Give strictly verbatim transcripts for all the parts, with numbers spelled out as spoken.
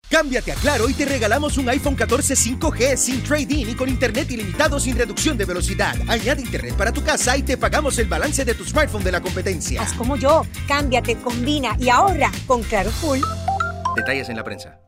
Cámbiate a Claro y te regalamos un iPhone catorce cinco G sin trade-in y con internet ilimitado sin reducción de velocidad. Añade internet para tu casa y te pagamos el balance de tu smartphone de la competencia. Haz como yo, cámbiate, combina y ahorra con Claro Full. Detalles en la prensa.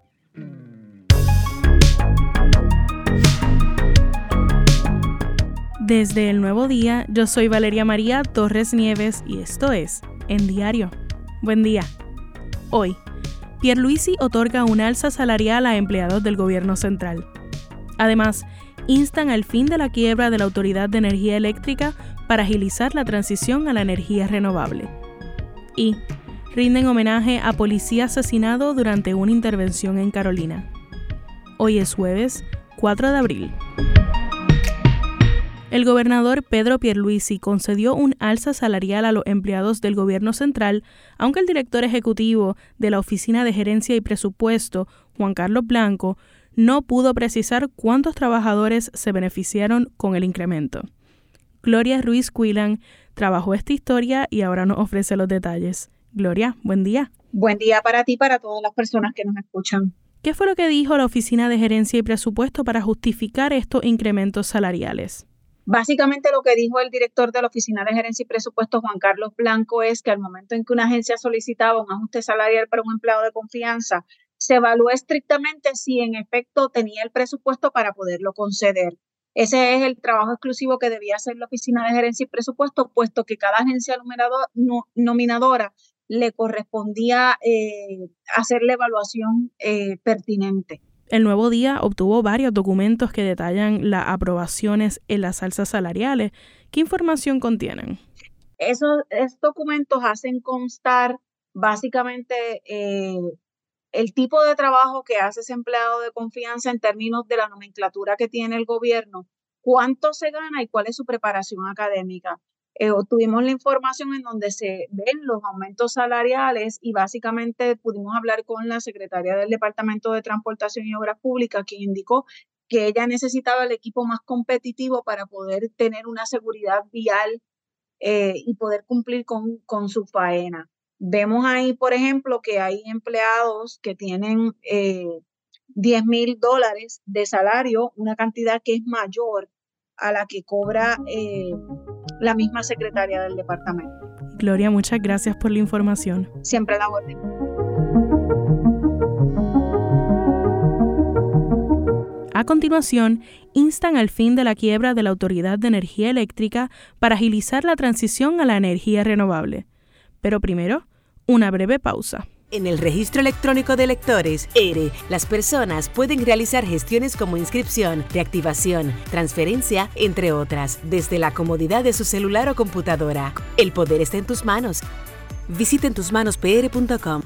Desde El Nuevo Día, yo soy Valeria María Torres Nieves y esto es En Diario. Buen día. Hoy, Pierluisi otorga un alza salarial a empleados del gobierno central. Además, instan al fin de la quiebra de la Autoridad de Energía Eléctrica para agilizar la transición a la energía renovable. Y rinden homenaje a policía asesinado durante una intervención en Carolina. Hoy es jueves, cuatro de abril. El gobernador Pedro Pierluisi concedió un alza salarial a los empleados del gobierno central, aunque el director ejecutivo de la Oficina de Gerencia y Presupuesto, Juan Carlos Blanco, no pudo precisar cuántos trabajadores se beneficiaron con el incremento. Gloria Ruiz Cuilan trabajó esta historia y ahora nos ofrece los detalles. Gloria, buen día. Buen día para ti y para todas las personas que nos escuchan. ¿Qué fue lo que dijo la Oficina de Gerencia y Presupuesto para justificar estos incrementos salariales? Básicamente lo que dijo el director de la Oficina de Gerencia y Presupuesto, Juan Carlos Blanco, es que al momento en que una agencia solicitaba un ajuste salarial para un empleado de confianza, se evaluó estrictamente si en efecto tenía el presupuesto para poderlo conceder. Ese es el trabajo exclusivo que debía hacer la Oficina de Gerencia y Presupuesto, puesto que cada agencia no, nominadora le correspondía eh, hacer la evaluación eh, pertinente. El Nuevo Día obtuvo varios documentos que detallan las aprobaciones en las alzas salariales. ¿Qué información contienen? Esos, esos documentos hacen constar básicamente eh, el tipo de trabajo que hace ese empleado de confianza en términos de la nomenclatura que tiene el gobierno, cuánto se gana y cuál es su preparación académica. Eh, obtuvimos la información en donde se ven los aumentos salariales y básicamente pudimos hablar con la secretaria del Departamento de Transportación y Obras Públicas, quien indicó que ella necesitaba el equipo más competitivo para poder tener una seguridad vial eh, y poder cumplir con, con su faena. Vemos ahí, por ejemplo, que hay empleados que tienen eh, diez mil dólares de salario, una cantidad que es mayor a la que cobra eh, la misma secretaria del departamento. Gloria, muchas gracias por la información. Siempre a la orden. A continuación, instan al fin de la quiebra de la Autoridad de Energía Eléctrica para agilizar la transición a la energía renovable. Pero primero, una breve pausa. En el Registro Electrónico de Electores, E R E, las personas pueden realizar gestiones como inscripción, reactivación, transferencia, entre otras, desde la comodidad de su celular o computadora. El poder está en tus manos. Visita en tus manos p r punto com.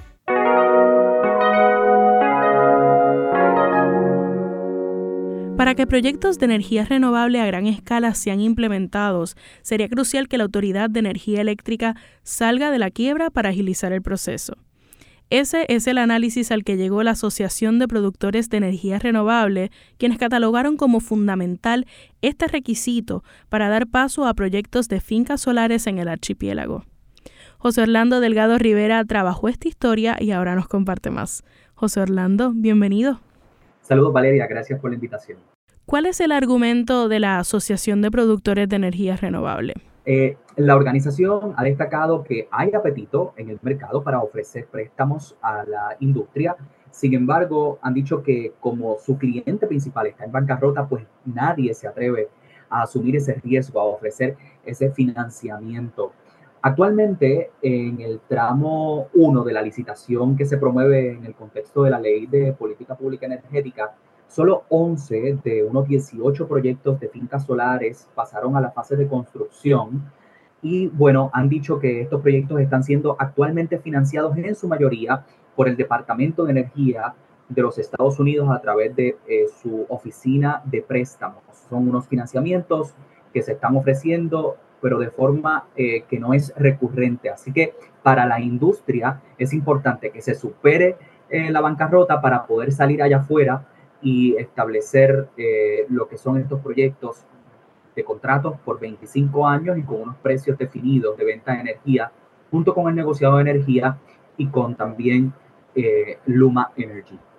Para que proyectos de energía renovable a gran escala sean implementados, sería crucial que la Autoridad de Energía Eléctrica salga de la quiebra para agilizar el proceso. Ese es el análisis al que llegó la Asociación de Productores de Energía Renovable, quienes catalogaron como fundamental este requisito para dar paso a proyectos de fincas solares en el archipiélago. José Orlando Delgado Rivera trabajó esta historia y ahora nos comparte más. José Orlando, bienvenido. Saludos, Valeria, gracias por la invitación. ¿Cuál es el argumento de la Asociación de Productores de Energía Renovable? Eh, la organización ha destacado que hay apetito en el mercado para ofrecer préstamos a la industria. Sin embargo, han dicho que como su cliente principal está en bancarrota, pues nadie se atreve a asumir ese riesgo, a ofrecer ese financiamiento. Actualmente, en el tramo uno de la licitación que se promueve en el contexto de la Ley de Política Pública Energética, solo once de unos dieciocho proyectos de fincas solares pasaron a la fase de construcción y, bueno, han dicho que estos proyectos están siendo actualmente financiados en su mayoría por el Departamento de Energía de los Estados Unidos a través de eh, su oficina de préstamos. Son unos financiamientos que se están ofreciendo, pero de forma eh, que no es recurrente. Así que para la industria es importante que se supere eh, la bancarrota para poder salir allá afuera y establecer eh, lo que son estos proyectos de contratos por veinticinco años y con unos precios definidos de venta de energía, junto con el negociado de energía y con también eh, Luma Energy.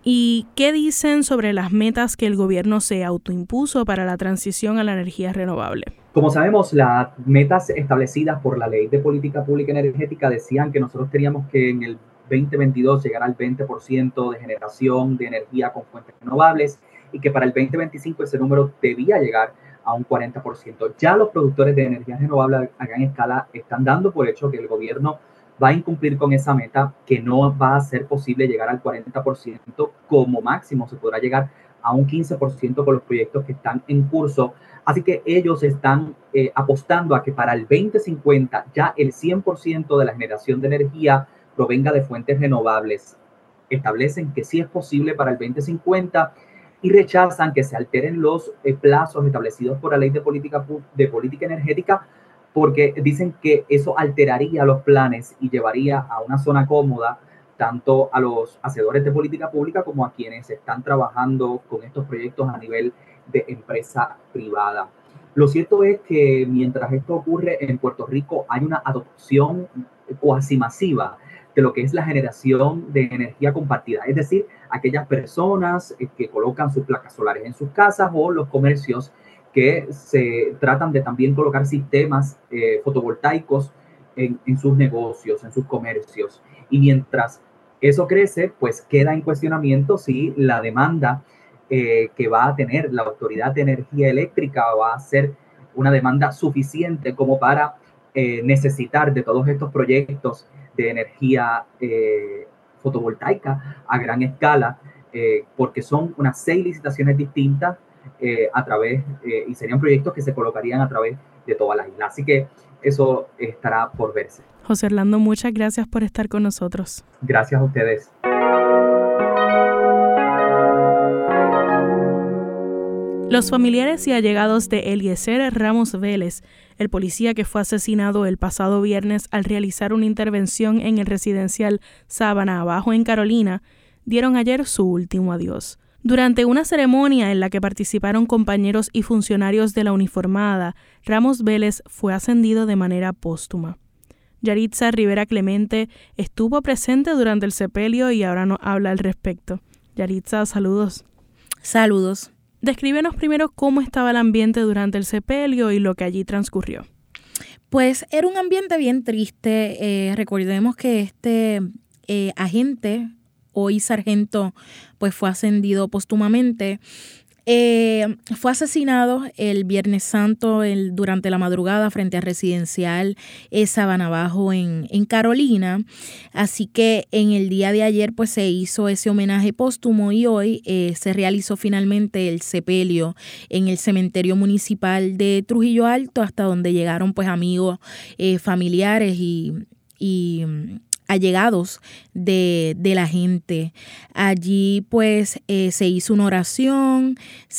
¿Y qué dicen sobre las metas que el gobierno se autoimpuso para la transición a la energía renovable? Como sabemos, las metas establecidas por la Ley de Política Pública Energética decían que nosotros teníamos que en el veinte veintidós llegar al veinte por ciento de generación de energía con fuentes renovables y que para el veinte veinticinco ese número debía llegar a un cuarenta por ciento. Ya los productores de energía renovable a gran escala están dando por hecho que el gobierno va a incumplir con esa meta, que no va a ser posible llegar al cuarenta por ciento, como máximo se podrá llegar a un quince por ciento con los proyectos que están en curso. Así que ellos están eh, apostando a que para el veinte cincuenta ya el cien por ciento de la generación de energía provenga de fuentes renovables. Establecen que sí es posible para el veinte cincuenta y rechazan que se alteren los eh, plazos establecidos por la Ley de Política, de Política Energética, porque dicen que eso alteraría los planes y llevaría a una zona cómoda tanto a los hacedores de política pública como a quienes están trabajando con estos proyectos a nivel de empresa privada. Lo cierto es que mientras esto ocurre en Puerto Rico hay una adopción cuasi masiva de lo que es la generación de energía compartida, es decir, aquellas personas que colocan sus placas solares en sus casas o los comercios que se tratan de también colocar sistemas eh, fotovoltaicos en, en sus negocios, en sus comercios. Y mientras eso crece, pues queda en cuestionamiento si la demanda eh, que va a tener la Autoridad de Energía Eléctrica va a ser una demanda suficiente como para eh, necesitar de todos estos proyectos de energía eh, fotovoltaica a gran escala, eh, porque son unas seis licitaciones distintas Eh, a través, eh, y serían proyectos que se colocarían a través de toda la isla. Así que eso estará por verse. José Orlando, muchas gracias por estar con nosotros. Gracias a ustedes. Los familiares y allegados de Eliezer Ramos Vélez, el policía que fue asesinado el pasado viernes al realizar una intervención en el residencial Sabana Abajo en Carolina, dieron ayer su último adiós. Durante una ceremonia en la que participaron compañeros y funcionarios de la uniformada, Ramos Vélez fue ascendido de manera póstuma. Yaritza Rivera Clemente estuvo presente durante el sepelio y ahora nos habla al respecto. Yaritza, saludos. Saludos. Descríbenos primero cómo estaba el ambiente durante el sepelio y lo que allí transcurrió. Pues era un ambiente bien triste. Eh, recordemos que este eh, agente, hoy sargento, pues fue ascendido póstumamente. Eh, fue asesinado el Viernes Santo el, durante la madrugada frente al residencial eh, Sabana Abajo en, en Carolina. Así que en el día de ayer pues se hizo ese homenaje póstumo y hoy eh, se realizó finalmente el sepelio en el cementerio municipal de Trujillo Alto, hasta donde llegaron pues amigos, eh, familiares y... y allegados de, de la gente. Allí pues eh, se hizo una oración,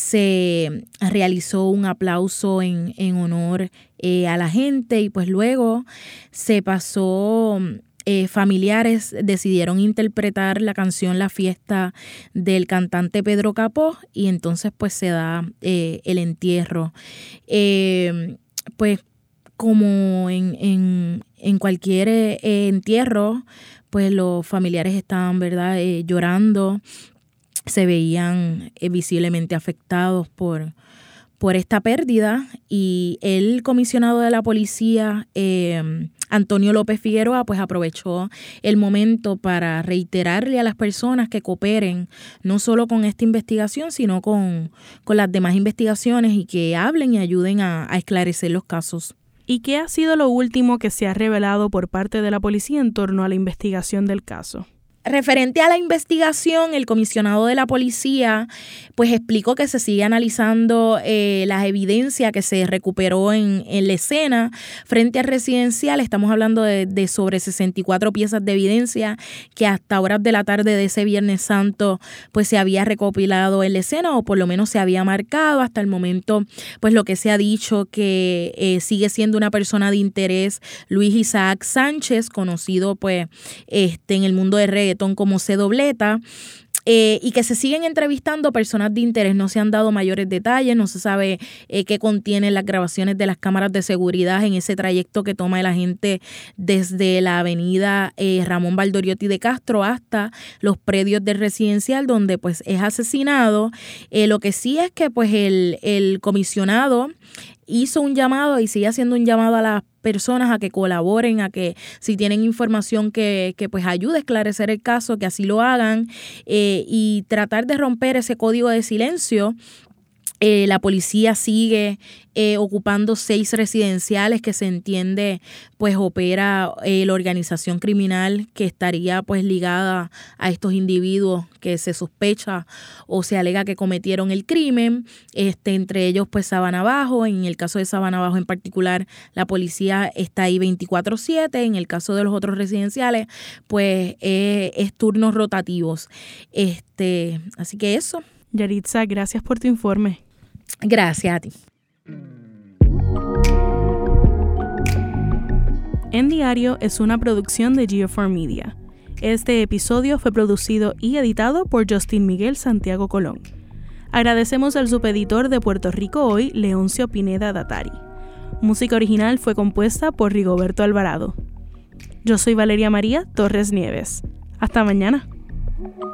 se realizó un aplauso en, en honor eh, a la gente y pues luego se pasó... Eh, familiares decidieron interpretar la canción La Fiesta del cantante Pedro Capó y entonces pues se da eh, el entierro. Eh, pues como en, en, en cualquier eh, entierro, pues los familiares estaban, ¿verdad?, eh, llorando, se veían eh, visiblemente afectados por, por esta pérdida y el comisionado de la policía, eh, Antonio López Figueroa, pues aprovechó el momento para reiterarle a las personas que cooperen no solo con esta investigación, sino con, con las demás investigaciones y que hablen y ayuden a, a esclarecer los casos. ¿Y qué ha sido lo último que se ha revelado por parte de la policía en torno a la investigación del caso? Referente a la investigación, el comisionado de la policía pues explicó que se sigue analizando eh, las evidencias que se recuperó en, en la escena frente al residencial. Estamos hablando de, de sobre sesenta y cuatro piezas de evidencia que hasta horas de la tarde de ese Viernes Santo pues se había recopilado en la escena o por lo menos se había marcado. Hasta el momento pues lo que se ha dicho que eh, sigue siendo una persona de interés Luis Isaac Sánchez, conocido pues este en el mundo de reggaetón como C Dobleta. eh, y que se siguen entrevistando personas de interés. No se han dado mayores detalles, no se sabe eh, qué contienen las grabaciones de las cámaras de seguridad en ese trayecto que toma el agente desde la avenida eh, Ramón Valdoriotti de Castro hasta los predios del residencial donde pues es asesinado. Eh, lo que sí es que pues el, el comisionado hizo un llamado y sigue haciendo un llamado a las personas a que colaboren, a que si tienen información que, que pues ayude a esclarecer el caso, que así lo hagan eh, y tratar de romper ese código de silencio. Eh, la policía sigue eh, ocupando seis residenciales que se entiende pues opera eh, la organización criminal que estaría pues ligada a estos individuos que se sospecha o se alega que cometieron el crimen, este, entre ellos pues Sabana Bajo. En el caso de Sabana Bajo en particular la policía está ahí veinticuatro siete, en el caso de los otros residenciales pues eh, es turnos rotativos. Este, así que eso. Yaritza, gracias por tu informe. Gracias a ti. En Diario es una producción de G cuatro Media. Este episodio fue producido y editado por Justin Miguel Santiago Colón. Agradecemos al subeditor de Puerto Rico Hoy, Leoncio Pineda Datari. Música original fue compuesta por Rigoberto Alvarado. Yo soy Valeria María Torres Nieves. Hasta mañana.